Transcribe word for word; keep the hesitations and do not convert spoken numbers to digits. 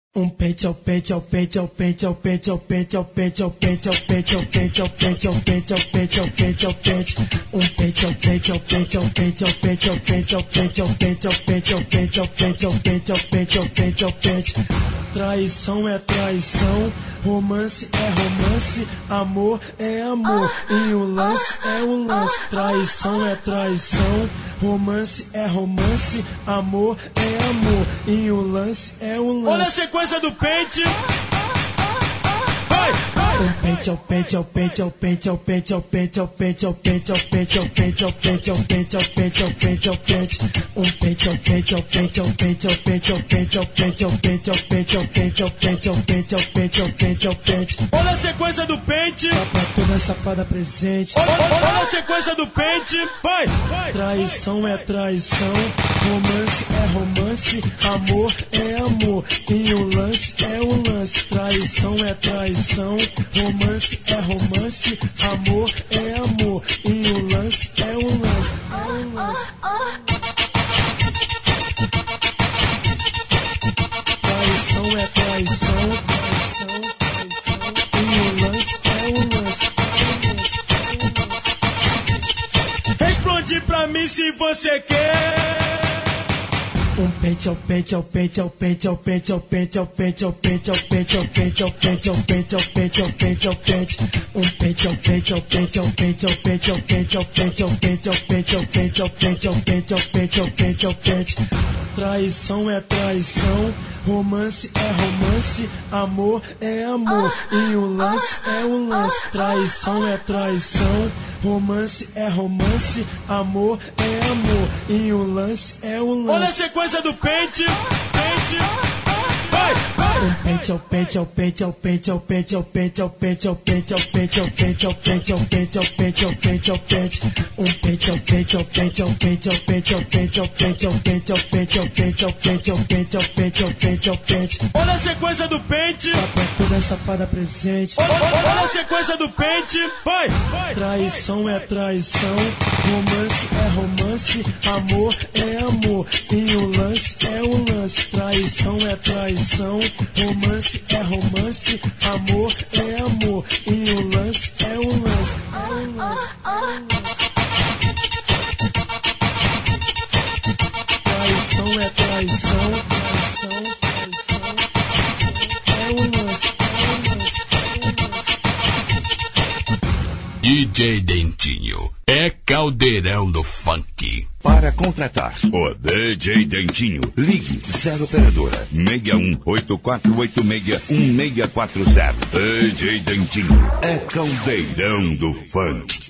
Um pente ao pente ao pente ao pente ao pente ao pente ao pente ao pente ao pente ao pente ao pente ao pente ao pente ao pente ao pente um pente ao pente ao pente ao pente ao pente ao pente ao pente ao pente ao pente ao pente ao pente ao pente ao pente ao pente ao pente. Traição é traição, romance é romance, amor é amor e o lance é o lance. Traição é traição, romance é romance, amor é amor e o lance é o lance. Olha a sequência do pente. Um pente ao pente ao pente ao pente ao pente ao pente ao pente ao pente ao pente ao pente ao pente ao pente ao pente ao pente ao pente um pente ao pente ao pente ao pente ao pente ao pente ao pente ao pente ao pente ao pente ao pente ao pente ao pente ao pente ao pente. Olha a sequência do pente. Tá pra toda safada presente. Olha a sequência do pente. Vai. Traição é traição, romance é romance, amor é amor e o lance é o lance. Traição é traição, romance é romance, amor é amor e o lance é o lance, é o lance. Traição é traição, traição, traição e o lance é o lance, é o lance, é o lance. Responde pra mim se você quer. Um pente ao pente ao pente ao pente ao pente ao pente ao pente ao pente ao pente ao pente ao pente ao pente ao pente ao pente ao pente um pente ao pente ao pente ao pente ao pente ao pente ao pente ao pente ao pente ao pente ao pente ao pente ao pente ao pente ao pente. Traição é traição, romance é romance, amor é amor e o lance é o lance. Traição é traição, romance é romance, amor é amor e o lance é o lance. Olha a sequência do pente. Pente. Vai. Um pente ao pente ao pente ao pente ao pente ao pente ao pente ao pente ao pente ao pente ao pente ao pente ao pente ao pente ao pente um pente ao pente ao pente ao pente ao pente ao pente ao pente ao pente ao pente ao pente ao pente ao pente ao pente ao pente ao pente. Olha a sequência do pente. Tá pra toda safada presente. Olha a sequência do pente. Vai. Traição é traição, romance é romance, amor é amor e o lance é o lance. Traição é traição, romance é romance, amor é amor e o lance é o lance, é o lance, é o lance. Traição é traição, traição, traição, é o lance, é o lance, é o lance. D J Dentinho é caldeirão do funk. Para contratar o D J Dentinho, ligue zero operadora seis um oito quatro oito seis um seis quatro zero. D J Dentinho é caldeirão do funk.